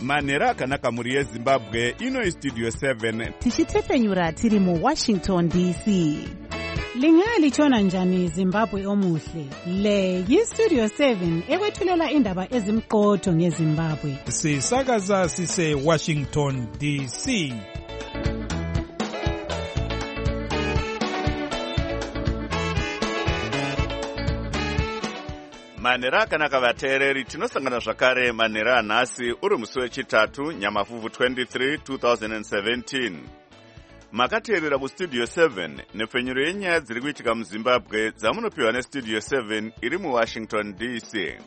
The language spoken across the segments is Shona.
manhero akanaka mhuri yezimbabwe. Ino istudio 7 tichitepenyura tiri muWashington DC. Lingalitshona njani Zimbabwe omuhle? Le yistudio 7 ekwethulela indaba ezimqotho ngeZimbabwe. Sisakaza sise Washington DC. manhero akanaka vateereri, tinosangana zvakare manhero anhasi uri musi wechitatu Nyamavhuvhu 23 2017. Makateerera kustudio 7 nepfenyuro yenyaya dziri kuitika muZimbabwe dzamunopiwa nestudio 7 iri muWashington DC.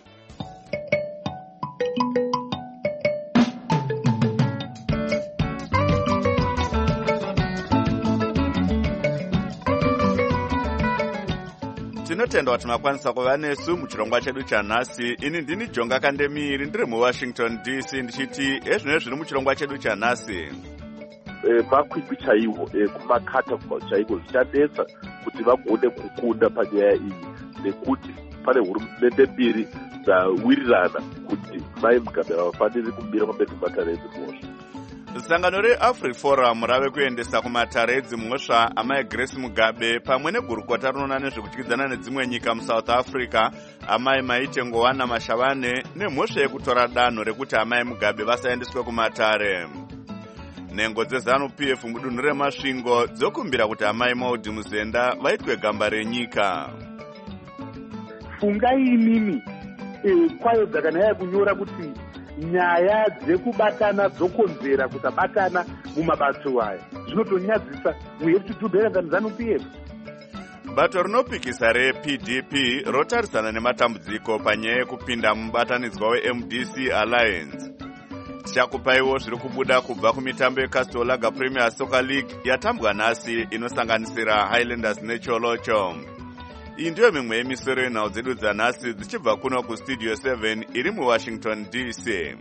Tinotenda kuti makwanisa kuva nesu muchirongwa chedu chanhasi. Ini ndini Jonga Kandemiri ndiri muWashington DC ndichiti ezvino zviri muchirongwa chedu chanhasi. Makwikwi chaiwo kumakata chaiko zvichanetsa kuti vagone kukunda panyaya iyi, nekuti pane hurumende mbiri dzawirirana kuti Mai Mugabe havafaniri kumira pamberi pematare edzimhosva. Sangano reAfriforum rave kuendesa kumatare edzimhosva amai Grace Mugabe pamwe negurukota rinoona nezvekudyidzana nedzimwe nyika muSouth Africa amai Maite Ngowana Mashavane nemhosva yekutora danho rekuti amai Mugabe vasaendeswe kumatare. Nhengo dzeZANU-PF mudunhu reMasvingo dzokumbira kuti amai Maudhi Muzenda vaitwe gamba renyika. Fungai imimi kwayo dzakanaya kunyora kuti nyaya dzekubatana dzokonzera kusabatana mumabato aya. Zvinotonyadzisa. We have to do better than ZANU-PF. Bato rinopikisa rePDP rotarisana nematambudziko panyaya yekupinda mubatanidzwa weMDC Alliance. Tichakupaiwo zviri kubuda kubva kumitambo yeCastel Lager Premier Soccer League yatambwa nhasi inosanganisira Highlanders neCholocho. Iyi ndiyo mimwe yemisoro yenhau dzedu dzanhasi dzichibva kuno kustudio 7 iri muWashington DC.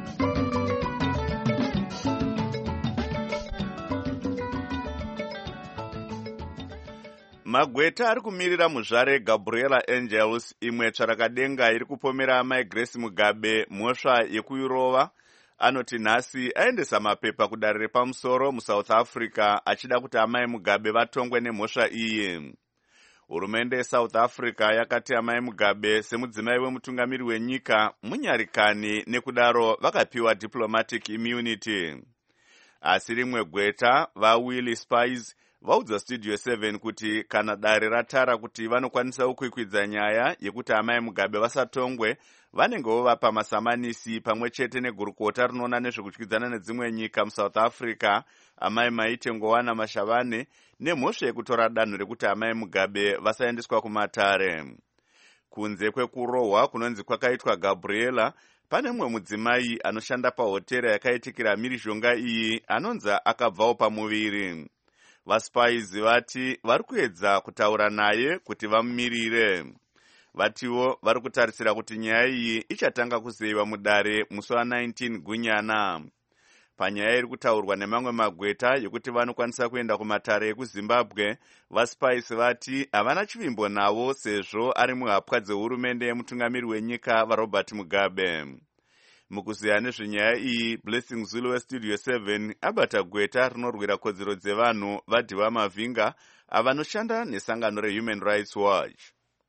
Magweta ari kumirira muzvare Gabriela Angels, imwe tsvarakadenga iri kupomera amai Grace Mugabe mhosva yekuirova, anoti nhasi aendesa mapepa kudare repamusoro muSouth Africa achida kuti amai Mugabe vatongwe nemhosva iyi. Hurumende yeSouth Africa yakati amai Mugabe semudzimai wemutungamiri wenyika munyarikani, nekudaro vakapiwa diplomatic immunity. Asi rimwe gweta vaWillie Spies vaudza studio 7 kuti kana dare ratara kuti vanokwanisa kukwikwidza nyaya yekuti amai Mugabe vasatongwe, vanenge vovapa masamanisi pamwe chete negurukota rinoona nezvekudyidzana nedzimwe nyika muSouth Africa amai Maite Ngowana Mashavane nemhosva yekutora danho rekuti amai Mugabe vasaendeswa kumatare. Kunze kwekurohwa kunonzi kwakaitwa Gabriela, pane mumwe mudzimai anoshanda pahotera yakaitikira mhirizhonga iyi anonzi akabvawo pamuviri. VaSpies vati vari kuedza kutaura naye kuti vamumirire. Vatiwo vari kutarisira kuti nyaya iyi ichatanga kuzeyiwa mudare musi wa19 Gunyana. Panyaya iri kutaurwa nemamwe magweta yekuti vanokwanisa kuenda kumatare ekuZimbabwe, VaSpies vati havana chivimbo navo sezvo ari muhapwa dzehurumende yemutungamiri wenyika vaRobert Mugabe. Mukuziya nezvenyaya iyi, Blessing Zulu westudio 7 abata gweta rinorwira kodzero dzevanhu vaDhiva Mavhinga avanoshanda nesangano reHuman Rights Watch.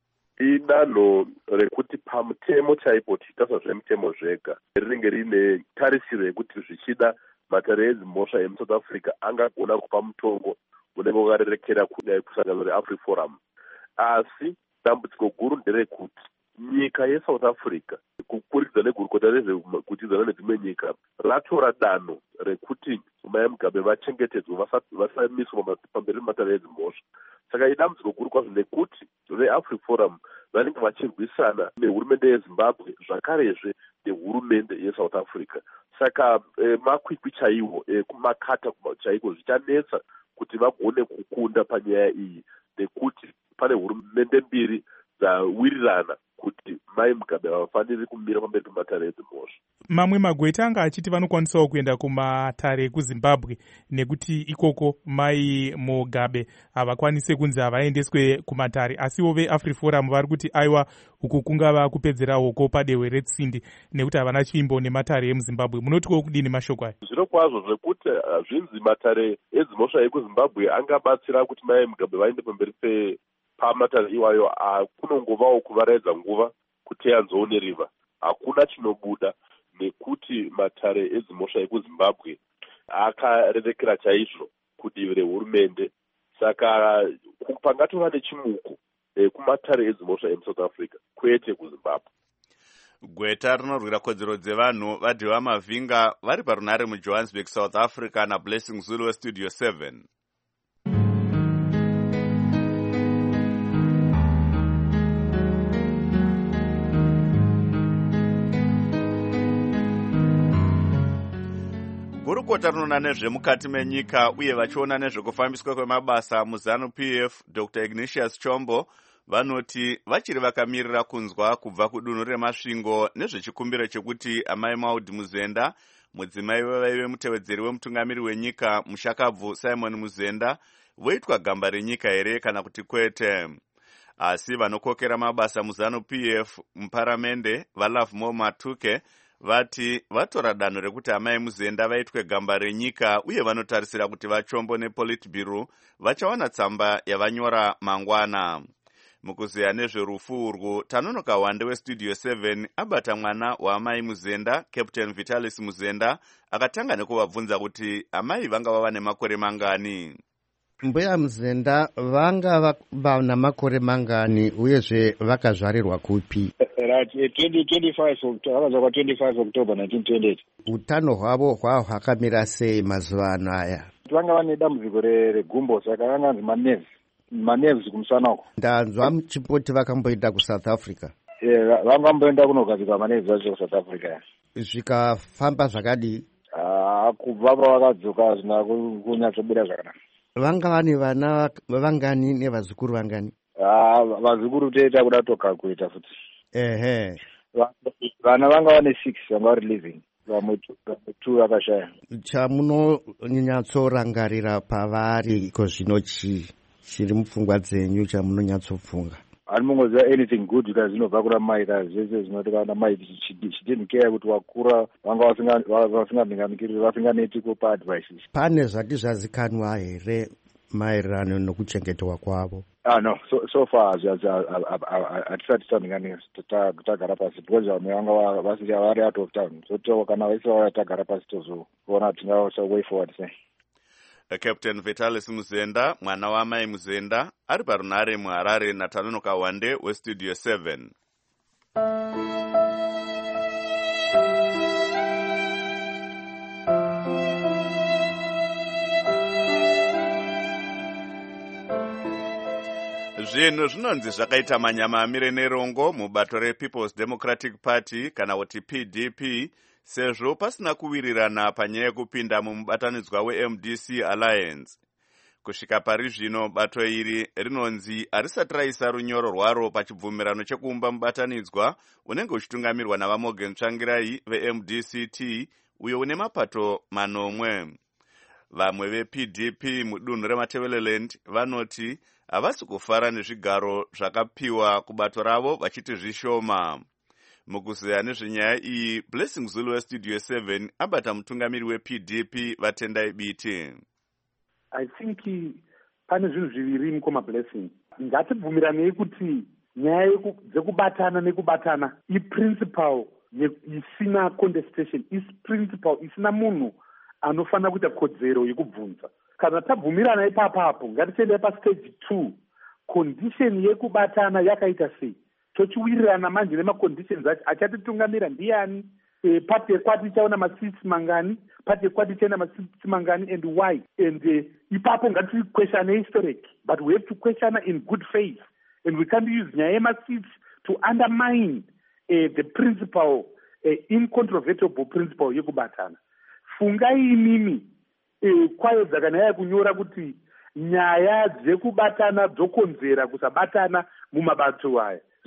Idanho rekuti pamutemo chaipo tichitasa zvemutemo zvega rinenge rine tarisiro yekuti zvichida matare edzimhosva emuSouth Africa angagona kupa mutongo unenge wakarerekera kusangano reAfriforum. Asi dambudziko guru nderekuti nyika yeSouth Africa kukurikidza negurukota rezvekudyidzana nedzimwe nyika ratora danho rekuti Mai Mugabe vachengetedzwe vasamiswa pamberi pematare edzimhosva. Saka idambudziko guru kwazvo nekuti veAfriforum vanenge vachirwisana nehurumende yeZimbabwe zvakarezve nehurumende yeSouth Africa. Saka makwikwi chaiwo kumakata chaiko zvichanetsa kuti vagone kukunda panyaya iyi, nekuti pane hurumende mbiri dzawirirana kuti mai Mugabe havafaniri kumira pamberi pematare edzimhosva. Mamwe magweta anga achiti vanokwanisawo kuenda kumatare ekuZimbabwe nekuti ikoko mai Mugabe havakwanise kunzi havaendeswe kumatare, asiwo veAfriforum vari kuti aiwa uku kungava kupedzera hoko padehwe retsindi nekuti havana chimbo nematare emuZimbabwe. Munotiko kudini mashoko aya? Zviro kwazvo zvekuti zvinzi matare edzimhosva ekuZimbabwe angabatsira kuti mai Mugabe vaende pamberi pamatare iwayo, kunongovawo kuvaraidza nguva kuti anzooneriva. Hakuna chinobuda nekuti matare edzimhosva ekuZimbabwe akarerekera chaizvo kudivi rehurumende. Saka pangatova nechimuko kumatare edzimhosva emuSouth Africa kwete kuZimbabwe. Gweta rinorwira kodzero dzevanhu vadhiwa Mavhinga vari parunare muJohannesburg, South Africa naBlessing Zulu weStudio 7. Gurukota rinoona nezvemukati menyika uye vachiona nezvekufambiswa kwemabasa muZANU-PF, Dr. Ignatius Chombo vanoti vachiri vakamirira kunzwa kubva kudunhu remasvingo nezvechikumbiro chekuti amai Maud Muzenda, mudzimai wevaive mutevedzeri wemutungamiri wenyika Mushakabvu Simon Muzenda, voitwa gamba renyika here kana kuti kwete. Asi vanokokera mabasa muZANU-PF muparamende vaLovemore Matuke vati vatora danho rekuti amai Muzenda vaitwe gamba renyika uye vanotarisira kuti vaChombo nePolitburo vachawana tsamba yavanyora mangwana. Mukuziya nezverufu urwu, Tanonoka Wande weStudio 7 abata mwana waamai Muzenda, Captain Vitalis Muzenda, akatanga nekuvabvunza kuti amai vanga vava nemakore mangani. Mbuya Muzenda vanga vana makore mangani uyezve vakazvarirwa kupi? Right, 25 October 1928. Utano hwavo hwakamira sei mazuva anaya? Vanga vane dambudziko regumbo, saka vanganzi manerves kumusana uko. Ndanzwa muchipoti vakamboenda kuSouth Africa. Vangamboenda kunogadzikwa manerves vacho kuSouth Africa. Zvikafamba zvakadii? Kubva pavakadzoka zvina kunyatsobuda zvakanaka. Vanga vane vana vangani nevazukuru vangani? Vazukuru toita kuda tokalkuleta futi. Ehe. Vana vanga vane 6 vanga vari living. Vamwe 2 vakashaya. Chamunonyatsorangarira pavari iko zvino chiri mupfungwa dzenyu chamunonyatsofunga? Handimboziva anything good because zvinobva kuna mai zvese zvinoti kana mai she didn't care kuti wakura vanga vasinganinganikiri vasinganeti kupa advices. Pane zvati zvazikanwa here maererano nokuchengetwa kwavo? No, so far hatisati taninganika tagara pasi because vamwe vanga vari out of town, so kana vaisa tagara pasi tozoona tingasa way forward sei. Captain Vitalis Muzenda, mwana waamai Muzenda, ari parunare muHarare naTanonoka Wande weStudio 7. Zvinhu zvinonzi zvakaita manyama amire nerongo mubato rePeople's Democratic Party kana kuti PDP, sezvo pasina kuwirirana panyaya yekupinda mumubatanidzwa weMDC Alliance. Kusvika pari zvino bato iri rinonzi harisati raisa runyoro rwaro pachibvumirano chekuumba mubatanidzwa unenge uchitungamirirwa navaMorgan Tsvangirai veMDCT uyo une mapato manomwe. Vamwe vePDP mudunhu reMatabeleland vanoti havasi kufara nezvigaro zvakapiwa kubato ravo vachiti zvishoma. Mukuziya nezvenyaya iyi, Blessing Zulu weStudio 7 abata mutungamiri wePDP Vatendai Biti. I think pane zvinhu zviviri mukoma Blessing. Ngatibvumiranei kuti nyaya dzekubatana nekubatana iprincipal isina contestation, principal isina munhu anofanira kuita kodzero yekubvunza. Kana tabvumirana ipapapo ngatiende pastage 2, condition yekubatana yakaita sei, tochiwirirana manje nemaconditions acho achatitungamira ndiani, pati yekwati ichaona masits mangani, pati yekwati ichaona masits mangani and why, and ipapo ngatiquestione historic, but we have to question in good faith, and we can't use nyaya yemasits to undermine the principle, incontrovertible principle yekubatana. Fungai imimi kwaedza kana yakunyora kuti nyaya dzekubatana dzokonzera kusabatana mumabato aya.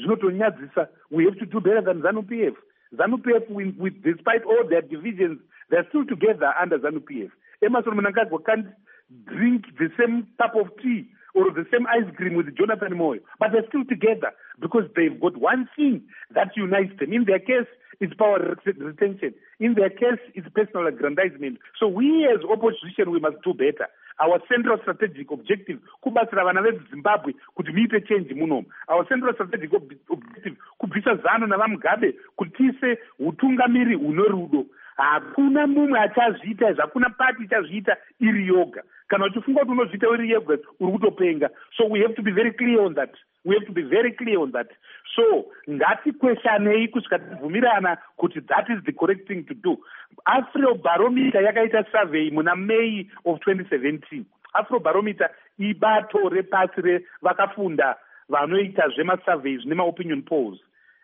zvinotonyadzisa. We have to do better than ZANU-PF. ZANU-PF, with despite all their divisions, they're still together under ZANU-PF. Emerson Mnangagwa can't drink the same cup of tea or the same ice cream with Jonathan Moyo, but they're still together because they've got one thing that unites them. In their case, it's power retention. In their case, it's personal aggrandizement. So we as opposition, we must do better. Our central strategic objective, kubatsira vana veZimbabwe kuti muite change munomu. Our central strategic objective, kubvisa ZANU navaMugabe kuti tiise utungamiri hunorudo. Hakuna mumwe achazviita, hakuna party ichazviita iri yoga. Kana uchifunga kuti unozviita iri yoga, uri kutopenga. So we have to be very clear on that. We have to be very clear on that. So ngatikweshanei kusvika tabvumirana kuti that is the correct thing to do. Afrobarometer yakaita survey muna May of 2017. Afrobarometer ibato repasi revakafunda vanoita zvemasurveys nemaopinion polls.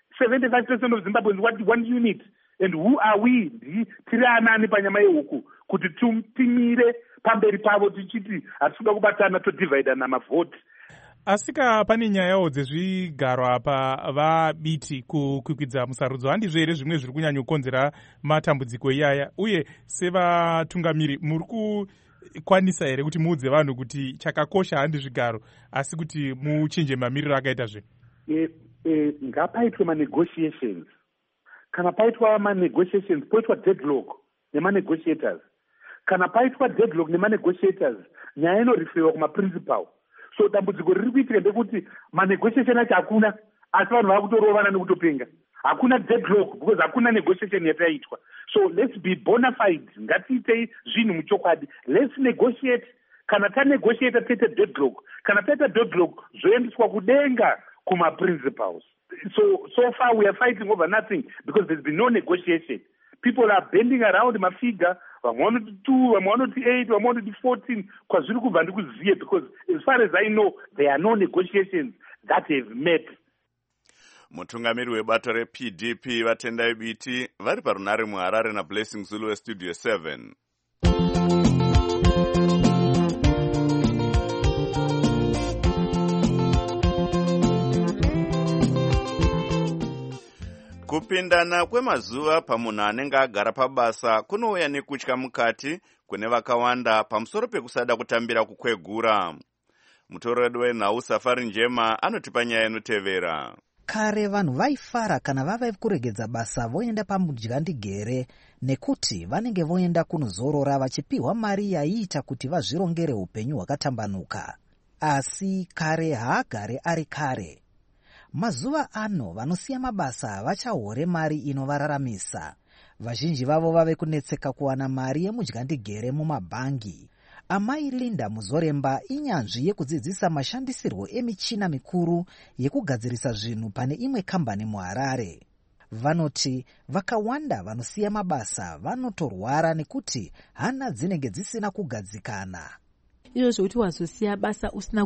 75% of Zimbabweans, what do you need? And who are we? Tiri anani panyama yehuku kuti timire pamberi pavo tichiti hatikuda kubatana todividana mavhoti. Asika pane nyayawo dzezvigaro apa vabiti kukwikwidza musarudzo, handizvo here zvimwe zviri kunyanya kukonzera matambudziko iyaya? Uye sevatungamiri muri kukwanisa here kuti muudze vanhu kuti chakakosha handi zvigaro asi kuti muchinje mamiriro akaita zve? Ngapaitwe manegotiations. Kana paitwa manegotiations, poitwa deadlock nemanegotiators. Kana paitwa deadlock nemanegotiators, nyaya inoriferiwa kumaprincipal. So dambudziko riri kuitika ndekuti manegotiation acho hakuna, asi vanhu vava kutorovana nekutopenga. Hakuna deadlock because hakuna negotiation yataitwa. So let's be bona fide. Ngatiitei zvinhu muchokwadi. Let's negotiate. Kana tanegotiate taita deadlock. Kana taita deadlock zvoendeswa kudenga kuma-principles. So far we are fighting over nothing because there's been no negotiation. People are bending around my figure. Vamwe vanoti 2, vamwe vanoti 8, vamwe vanoti 14. Kwazviri kubva ndikuziye because as far as I know, there are no negotiations that have met. Mutungamiri webato rePDP Vatendai Biti vari parunare muHarare naBlessing Zulu weStudio 7. Kupindana kwemazuva pamunhu anenge agara pabasa kunouya nekutya mukati kune vakawanda pamusoro pekusada kutambira kukwegura. Mutoredi wenhau Safari Njema anotipa nyaya inotevera. Kare vanhu vaifara kana vava kuregedza basa voenda pamudyandegere nekuti vanenge voenda kunozorora vachipiwa mari yaiita kuti vazvirongere upenyu hwakatambanuka. Asi kare haagare ari kare. Mazuva ano vanosiya mabasa vachahore mari inovararamisa. Vazhinji vavo vave kunetseka kuwana mari yemudyandegere mumabhangi. Amai Linda Muzoremba inyanzvi yekudzidzisa mashandisirwo emichina mikuru yekugadzirisa zvinhu pane imwe kambani muHarare. Vanoti vakawanda vanosiya mabasa vanotorwara nekuti hana dzinenge dzisina kugadzikana. Izvo zvokuti wazosiya basa usina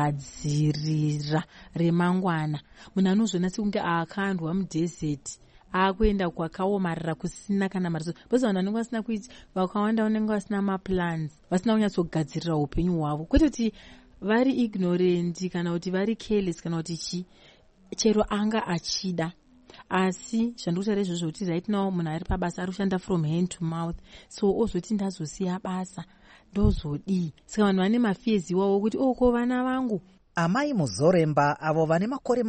kugadzirira remangwana. Munhu anozviona sekunge akandwa mudhezeti akuenda kwakaomarara kusina kana mari. Bose vanhu vanenge vasina kuiti vakawanda vanenge vasina maplans, vasina kunyatsogadzirira upenyu hwavo. Kwete kuti vari ignorant kana kuti vari careless kana kuti chero anga achida. Asi zvandikutaura izvozvo kuti right now munhu ari pabasa ari kushanda from hand to mouth. So ozoti ndazosiya basa ndozodii. Saka vanhu vane mafeezi iwawo kuti ko vana vangu. Amai Muzoremba avo vane makore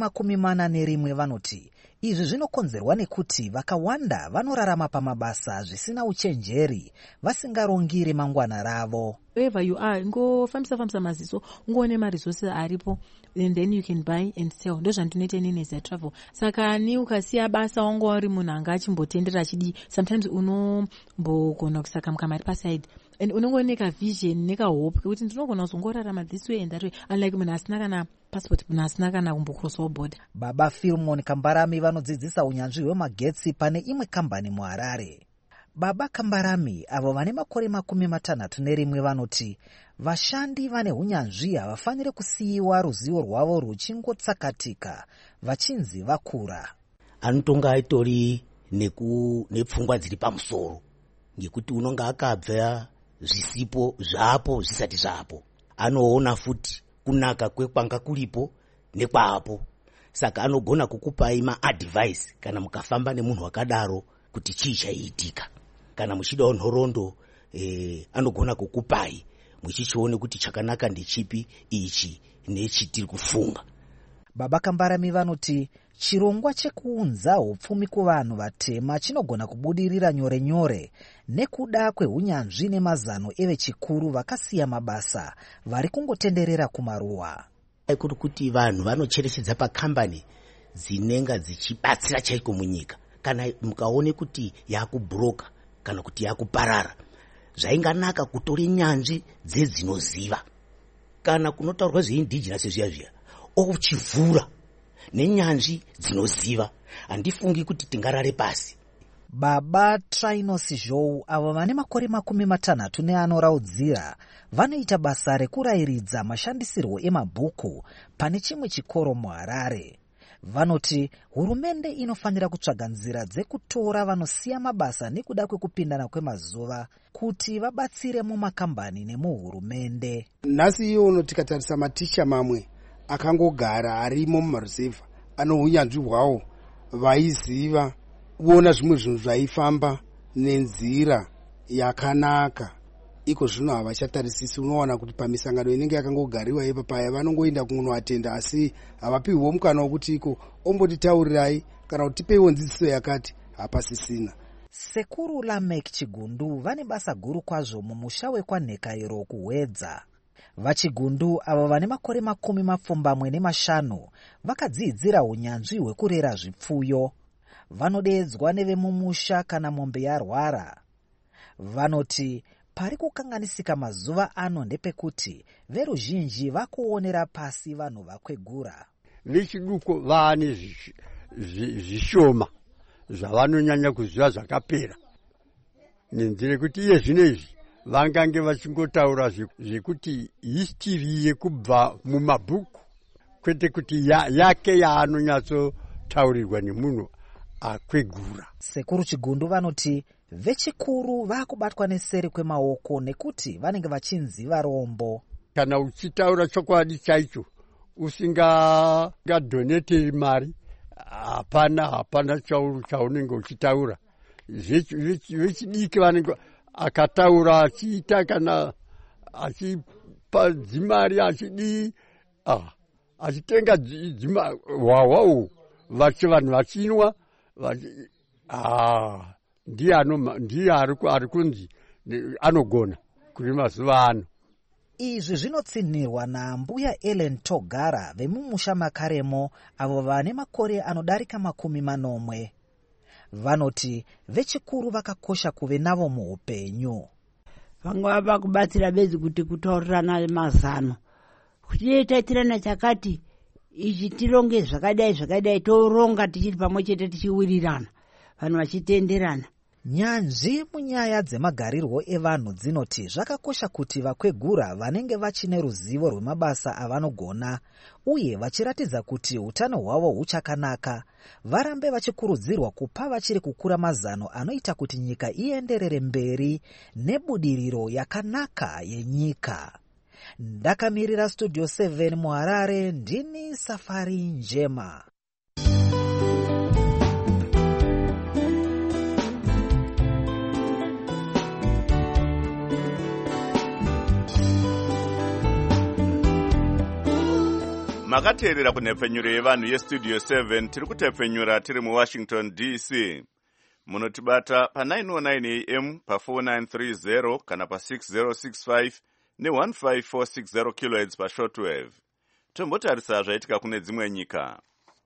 41 vanoti izvi zvinokonzerwa nekuti vakawanda vanorarama pamabasa zvisina uchenjeri vasingarongiri mangwana ravo. Wherever you are, ngofambisa maziso, ngoone maresources aripo, and then you can buy and sell. Ndo zvandinoita inini as a travel. Saka ni ukasiya basa wangu uri munhu anga achimbotendera achidi, sometimes unombogona kusaka mkamari paside. And unongooneka vision neka hope kuti ndinogona kuzongorarama this way and that way, unlike munhu asina kana passport, munhu asina kana kumbocrossawo border. Baba Philmon Kambarami vanodzidzisa unyanzvi hwemagetsi pane imwe kambani muHarare. Baba Kambarami avo vane makore 61 vanoti vashandi vane unyanzvi havafanire kusiyiwa ruzivo rwavo ruchingotsakatika vachinzi vakura. Anotonga aitori nepfungwa dziri pamusoro ngekuti unonga akabva zvisipo zvapo zvisati zvapo. Anoona futi kunaka kwekwanga kulipo nekwapo. saka anogona kukupai maadvice kana mukafamba nemunhu wakadaro kuti chii chaiitika. Kana muchidawo nhoroondo anogona kukupai muchichione kuti chakanaka ndechipi ichi nechitiri kufunga. Baba Kambarami vanoti chirongwa chekuunza upfumi kuvanhu vatema chinogona kubudirira nyore nyore nekuda kweunyanzvi nemazano evechikuru vakasiya mabasa vari kungotenderera kumaruwa. Kuri kuti vanhu vanocherechedza pakambani dzinenga dzichibatsira chaiko munyika. Kana mukaone kuti yakubhuroka kana kuti yakuparara, zvainganaka kutore nyanzvi dzedzinoziva. Kana kunotaurwa zveindigenous zviya ochivhura nenyanzvi dzinoziva, handifungi kuti tingarare pasi. Baba Trinos Zhou avo vane makore 60 neanoraudzira vanoita basa rekurayiridza mashandisirwo emabhuku pane chimwe chikoro muHarare. Vanoti hurumende inofanira kutsvaga nzira dzekutora vanosiya mabasa nekuda kwekupindana kwemazuva kuti vabatsire mumakambani nemuhurumende. Nhasi iyono tikatarisa maticha mamwe akangogara arimo mumaruzevha ano unyanzvi hwawo, vaiziva kuona zvimwe zvinhu zvaifamba nenzira yakanaka. Iko zvino havachatarisisi. Unowana kuti pamisangano inenge yakangogariwa ipa paya vanongoenda kunoatenda, asi havapiwo mukana wokuti iko ombotitaurirai kana kuti tipeiwo nzidziso yakati, hapasisina. Sekuru Lamek Chigundu vane basa guru kwazvo mumusha wekwaNhekairo kuHwedza. Vachigundu avo vane makore 25 vakadzidzira unyanzvi hwekurera zvipfuyo. Vanodeedzwa nevemumusha kana mombe yarwara. Vanoti pari kukanganisika mazuva ano ndepekuti veruzhinji vakuonera pasi vanhu vakwegura. Vechiduko vane zvishoma zvavanonyanya kuziva zvakapera, nenzira kuti iye zvinezvi vangange vachingotaura zvekuti history yekubva mumabhuku, kwete kuti yake yaanonyatsotaurirwa nemunhu akwegura. Sekuru Chigundu vanoti vechikuru vakubatwa neseri kwemaoko nekuti vanenge vachinziva rombo. Kana uchitaura chokwadi chaicho usingadoneteri mari, hapana chaunenge uchitaura. Vechidiki vanenge akataura achiita kana achipa dzimari achidii, achitenga wawawo vanhu vachinwa, ndiye ari kunzi anogona kuri mazuva ano. Izvi zvinotsinirwa naMbuya Ellen Togara vemumusha Makaremo avo vane makore anodarika 80. Vanoti vechikuru vakakosha kuve navo muupenyu. Vangava vakubatsira bedzi kuti kutaurirana mazano, kuti taitirana chakati ichi tironge zvakadai toronga tichiri pamwe chete tichiwirirana, vanhu vachitenderana. Nyanzvi munyaya dzemagarirwo evanhu dzinoti zvakakosha kuti vakwegura vanenge vachine ruzivo rwemabasa avanogona uye vachiratidza kuti utano hwavo huchakanaka varambe vachikurudzirwa kupa vachiri kukura mazano anoita kuti nyika ienderere mberi nebudiriro yakanaka yenyika. Ndakamirira Studio 7 muHarare, ndini Safari Njema. Makateerera kunhepfenyuro yevanhu yestudio 7 tiri kutepfenyura tiri muWashington DC. Munotibata pa909 AM pa4930 kana pa6065 ne15460 kHz pashortwave. Tombotarisa zvaitika kune dzimwe nyika.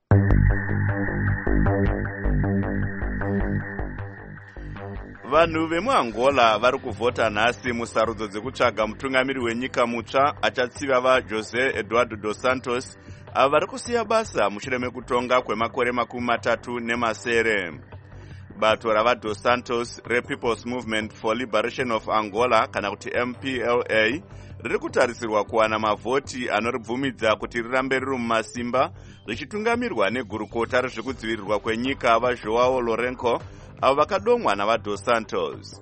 Vanhu vemuAngola vari kuvhota nhasi musarudzo dzekutsvaga mutungamiri wenyika mutsva achatsiva vaJosé Eduardo dos Santos avo vari kusiya basa mushure mekutonga kwemakore 37. Bato ravaDos Santos rePeople's Movement for Liberation of Angola kana kuti MPLA riri kutarisirwa kuwana mavhoti anoribvumidza kuti rirambe riri mumasimba richitungamirwa negurukota rezvekudzivirirwa kwenyika vaJoão Lourenço avo vakadomwa navaDos Santos.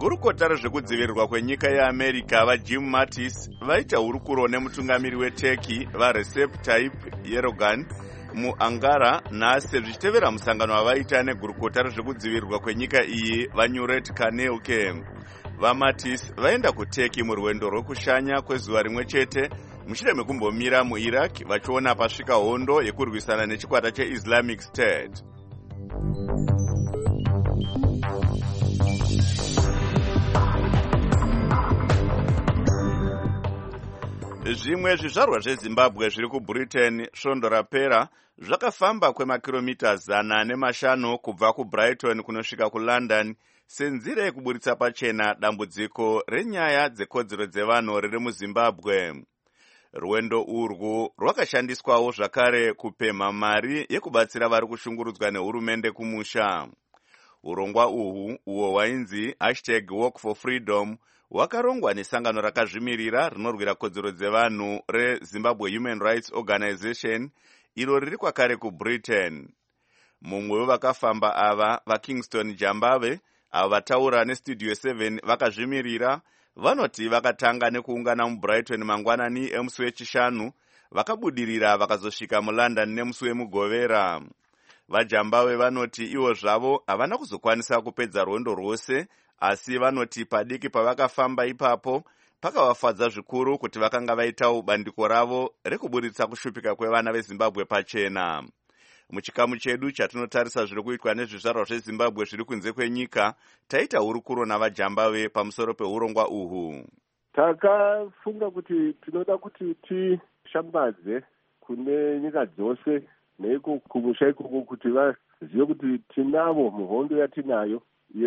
gurukota rezvekudzivirirwa kwenyika yeamerica vajim mattis vaita hurukuro nemutungamiri weturkey varecep tayyip erdogan muangara nhasi zvichitevera musangano wavaita negurukota rezvekudzivirirwa kwenyika iyi vanyuret kanelke. vamattis vaenda kuturkey murwendo rwekushanya kwezuva rimwe chete mushure mekumbomira muiraq vachiona pasvika hondo yekurwisana nechikwata cheislamic state. Zvimwe zvizvarwa zvezimbabwe zviri kubritain svondo rapera zvakafamba kwemakiromita 105 kubva kubrighton kunosvika kulondon senzira yekuburitsa pachena dambudziko renyaya dzekodzero dzevanhu riri muzimbabwe. Rwendo urwu rwakashandiswawo zvakare kupemha mari yekubatsira vari kushungurudzwa nehurumende kumusha. Urongwa uhwu uwo hwainzi #WalkForFreedom hwakarongwa nesangano rakazvimirira rinorwira kodzero dzevanhu reZimbabwe Human Rights Organization iro riri kwakare kubritain. Mumwe wevakafamba ava vaKingston Jambave avo vataura nestudio 7 vakazvimirira vanoti vakatanga nekuungana mubrighton mangwanani emusi wechishanu vakabudirira vakazosvika mulondon nemusi wemugovera. Vajambave vanoti ivo zvavo havana kuzokwanisa kupedza rwendo rwose, asi vanoti padiki pavakafamba ipapo pakavafadza zvikuru kuti vakanga vaitawo bandiko ravo rekuburitsa kushupika kwevana vezimbabwe pachena. Muchikamu chedu chatinotarisa zviri kuitwa nezvizvarwa zvezimbabwe zviri kunze kwenyika, taita hurukuro navajambave pamusoro peurongwa uhwu. Takafunga kuti tinoda kuti tishambadze kune nyika dzose neiko kumusha ikoko kuti vazive kuti tinavo muhondo yatinayo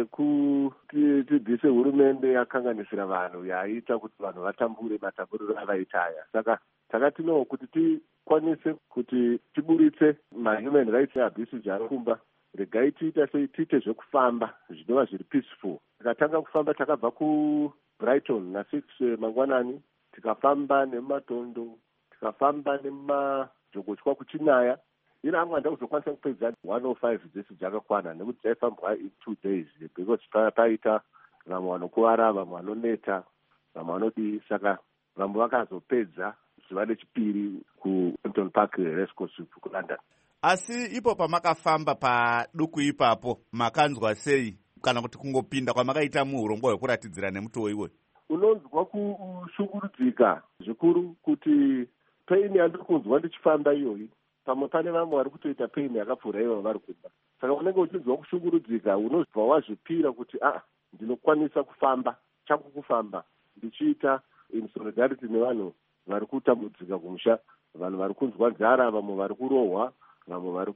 yekuti tibvise hurumende yakanganisira vanhu yaita kuti vanhu vatambure matamburiro avaita aya. Saka takatinowo kuti tikwanise kuti tiburitse mahuman rights abuses ari kumba. Regai tiite zvekufamba zvinova zviri peaceful. Takatanga kufamba takabva kubrighton na6 mangwanani tikafamba nemumatondo tikafamba nemumajogotya kuchinaya. Ina amwe ndakuzokwanisa kupedza 105 dzese dzakakwana nekuti dzaifambwa in 2 days because paita vamwe vanokuvara, vamwe vanoneta, vamwe vanodii. Saka vamwe vakazopedza zuva rechipiri kuhampton park racecourse kulondon. Asi ipo pamakafamba paduku ipapo makanzwa sei kana kuti kungopinda kwamakaita muurongwa hwekuratidzira nemutoo iwoyo? Unonzwa kushungurudzika zvikuru kuti paini yandiri kunzwa ndichifamba iyoyi pamwe pane vamwe vari kutoita paini yakapfuura ivo vari kuda. Saka unenge uchinzwa kushungurudzika unobva wazvipira kuti ndinokwanisa kufamba changu kufamba ndichiita in solidarity nevanhu vari kutambudzika kumusha, vanhu vari kunzwa nzara, vamwe vari kurohwa, vamwe vari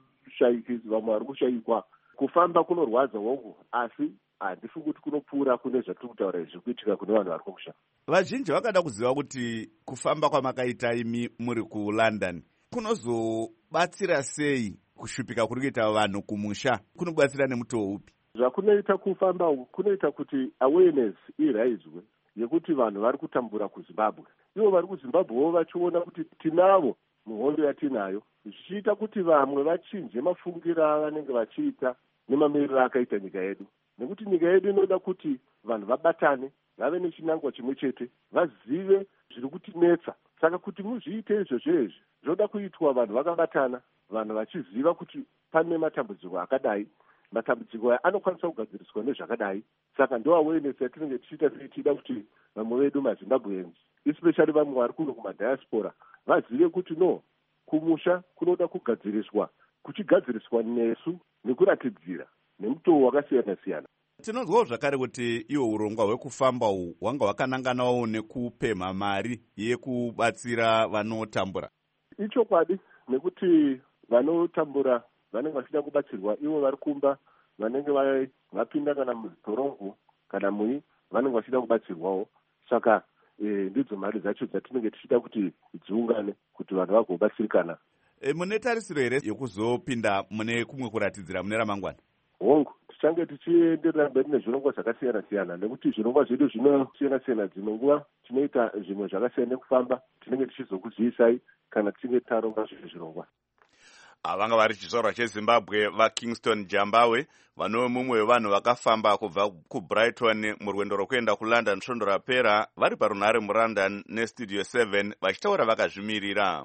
kushayikwa. Kufamba kunorwadza hongu, asi handifungi kuti kunopfuura kune zvatiri kutaura izvi kuitika kune vanhu vari kumusha. Vazhinji vakada kuziva kuti kufamba kwamakaita imi muri kulondon kunozobatsira sei kushupika kuri kuita vanhu kumusha, kunobatsira nemutoo upi? Zvakunoita kufamba uku kunoita kuti awareness iraizwe yekuti vanhu vari kutambura kuzimbabwe. Ivo vari kuzimbabwewo vachiona kuti tinavo muhondo yatinayo, zvichiita kuti vamwe vachinje mafungiro avanenge vachiita nemamiriro akaita nyika yedu. Nekuti nyika yedu inoda kuti vanhu vabatane, vave nechinangwa chimwe chete, vazive zviri kutinetsa. Saka kuti muzviite izvozvo zvoda kuitwa vanhu vakabatana, vanhu vachiziva kuti pane matambudziko akadai, matambudziko aya anokwanisa kugadziriswa nezvakadai. Saka ndo awareness yatinenge tichiita tichida kuti vamwe vedu mazimbabweans, especially vamwe vari kuno kumadiaspora, vazive kuti no, kumusha kunoda kugadziriswa, kuchigadziriswa nesu nekuratidzira nemutoo wakasiyana siyana. Tinonzwawo zvakare kuti iwo urongwa hwekufamba uhu hwanga hwakananganawo nekupemha mari yekubatsira vanotambura. Ichokwadi, nekuti vanotambura vanenge vachida kubatsirwa, ivo vari kumba vanenge vapinda kana mudhorongo kana mui vanenge vachida kubatsirwawo. Saka ndidzo mari dzacho dzatinenge tichida kuti dziungane kuti vanhu vagobatsirikana. Mune tarisiro here yekuzopinda mune kumwe kuratidzira mune ramangwana? Hongu, tichange tichienderera mberi nezvirongwa zvakasiyana siyana, nekuti zvirongwa zvedu zvinosiyana siyana. Dzimwe nguva tinoita zvimwe zvakasiyana nekufamba, tinenge tichizokuzivisai kana tichinge taronga zvimwe zvirongwa. Vanga vari chizvarwa cheZimbabwe vaKingston Jambawe vanove mumwe wevanhu vakafamba kubva kuBrighton murwendo rwokuenda kuLondon svondo rapera vari parunhare muLondon neStudio 7 vachitaura vakazvimirira.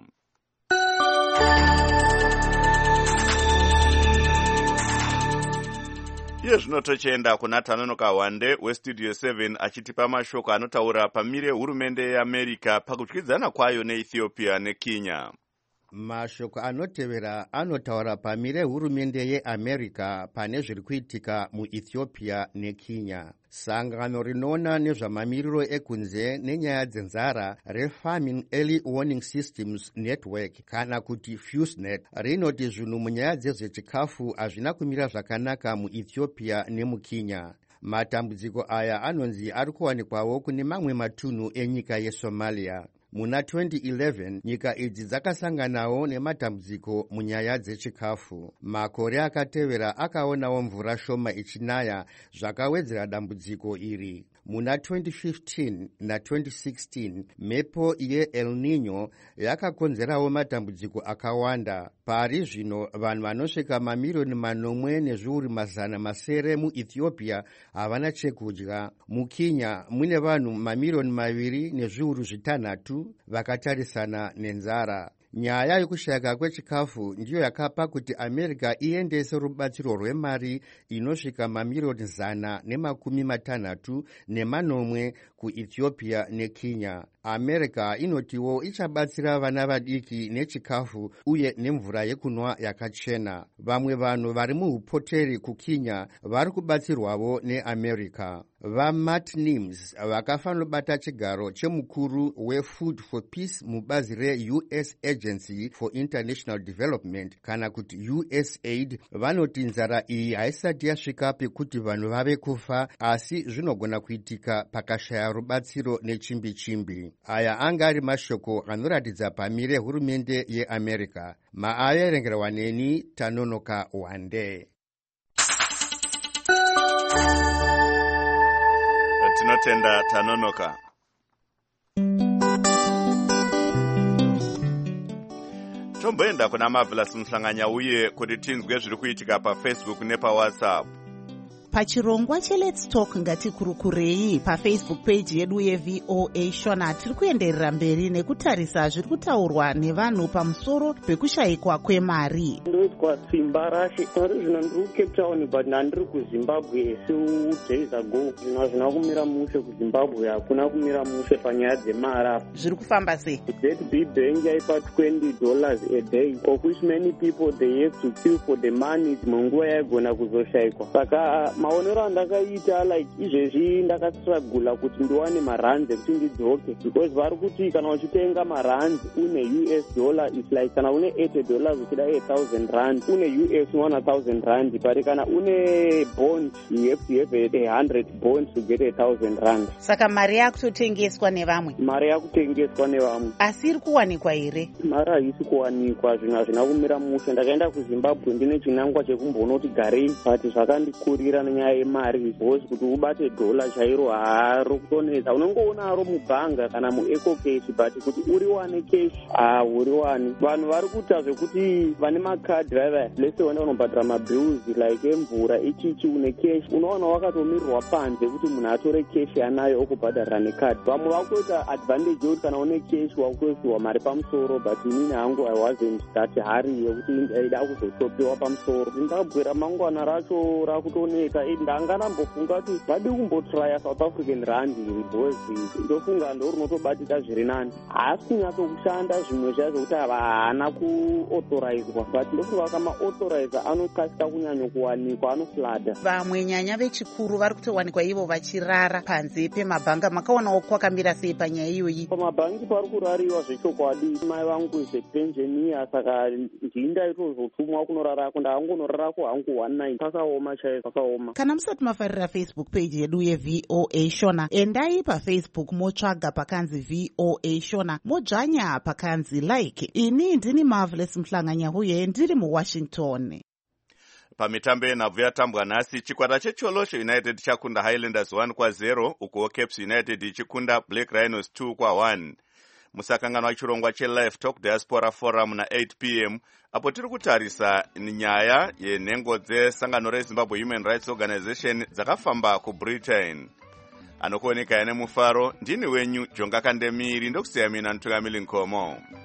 Iye zvino tochienda kuna Tanonoka Wande weStudio 7 achitipa mashoko anotaura pamire hurumende yeAmerica pakutyidzana kwayo neEthiopia neKenya. Mashoko anotevera anotaura pamire hurumende yeAmerica pane zviri kuitika muEthiopia neKenya. Sangano rinoona nezvamamiriro ekunze nenyaya dzenzara reFarming Early Warning Systems Network kana kuti FuseNet rinoti zvinhu munyaya dzezvechikafu hazvina kumira zvakanaka muEthiopia nemuKenya. Matambudziko aya anonzi ari kuwanikwawo kune mamwe matunhu enyika yeSomalia. Muna 2011 nyika idzi dzakasanganawo nematambudziko munyaya dzechikafu. Makore akatevera akaonawo mvura shoma ichinaya zvakawedzera dambudziko iri. Muna 2015 na2016 mhepo yeEl Nino yakakonzerawo matambudziko akawanda. Pari zvino vanhu vanosvika mamirioni 8,700,000 muEthiopia havana chekudya. MuKenya mune vanhu mamirioni 2,600,000 vakatarisana nenzara. Nyaya yekushayika kwechikafu ndiyo yakapa kuti America iendese rubatsiro rwemari inosvika mamirioni 160 kuEthiopia neKenya. America inotiwo ichabatsira vana vadiki nechikafu uye nemvura yekunwa yakachena. Vamwe vanhu vari muhupoteri kuKenya vari kubatsirwawo neAmerica. VaMatt Nims vakafanobata chigaro chemukuru weFood for Peace mubazi reUS Agency for International Development kana kuti USAID vanoti nzara iyi haisati yasvika pekuti vanhu vave kufa, asi zvinogona kuitika pakashaya rubatsiro nechimbi-chimbi. Aya anga ari mashoko anoratidza pamire hurumende yeAmerica. Maaverengerwa neni Tanonoka Wande. Tinotenda Tanonoka. Tomboenda kuna Marvelous Mhlanganya uye kuti tinzwe zviri kuitika paFacebook nepaWhatsApp. Pachirongwa cheLet's Talk ngatikurukurei paFacebook page yedu yeVOA Shona tiri kuenderera mberi nekutarisa zviri kutaurwa nevanhu pamusoro pekushayikwa kwemari. Ndoitwa Simba Rashe tori zvino ndiri kuCape Town but ndiri kuZimbabwe 2 days ago. Zvino hazvina kumira mushe kuZimbabwe, hakuna kumira mushe panyaya dzemari. Zviri kufamba sei? ZB Bank yaipa $20 a day, of which many people they have to queue for the money munguva yaigona kuzoshayikwa. Saka maonero andakaita like izvezvi ndakastragula kuti ndiwane marands ekuti ndidzoke, because vari kuti kana uchitenga marands une US dollar is like kana une $80 uchida 8,000 rand, une US 1,000 rand, but kana une bond you have to have 100 bonds to get 1,000 rand. Saka mari yakutotengeswa nevamwe? Mari yakutengeswa nevamwe. Asi iri kuwanikwa here? Mari haisi kuwanikwa, zvinhu hazvina kumira mushe. Ndakaenda kuZimbabwe ndine chinangwa chekumbonoti garei, but zvakandikurira nenyaya yemari, because kuti ubate dola chairo haro kutonetsa. Unongoona aro mubhanga kana mueco cash, but kuti uriwane cash uriwani. Vanhu vari kuita zvekuti vane makadhi vaiva lese wenda unobhadhara mabills like emvura ichichi une cash, unowana wakatomirirwa panze kuti munhu atore cash anayo okubhadharira nekadhi. Vamwe vakuita advantage yekuti kana une cash wakuisiwa mari pamusoro, but inini hangu I wasn't that hurry yekuti ndaida kuzotopiwa pamusoro. Ndakabwera mangwana racho rakutoneka, ndanganambofunga kuti vadi kumbotraya South African rand because ndofunga ndo runotobatika zviri nani. Haasi kunyatsokushanda zvimwe zvacho kuti havana kuauthorizewa, but ndofunga kama authorize anokasika kunyanyo kuwanikwa, anoflada. Vamwe nyanya vechikuru vari kutowanikwa ivo vachirara panze pemabhanga. Makaonawo kwakamira sei panyaya iyoyi? Pamabhangi pari kurariwa zvechokwadi. Mai vangu is a pensioner, saka ndinda itozotumwa kunorarako, ndaangonorarako hangu 19. Pakaoma chaizvo, pakaoma. Kana musati mafarira Facebook page yedu yeVOA Shona, endai paFacebook motsvaga pakanzi VOA Shona, modzvanya pakanzi like. Ini ndini Marvelous Mhlanganya uye ndiri muWashington. Pamitambo yenhabvu yatambwa nhasi, chikwata cheCholosho United chakunda Highlanders 1-0, uko Caps United ichikunda Black Rhinos 2-1. musakanganwa chirongwa chelive talk diaspora forum na8 p.m. apo tiri kutarisa nyaya yenhengo dzesangano rezimbabwe human rights organization dzakafamba kubritain. Anokuoneka ine mufaro ndini wenyu Jonga Kandemiri ndokusiya mina Ntungamili Nkomo.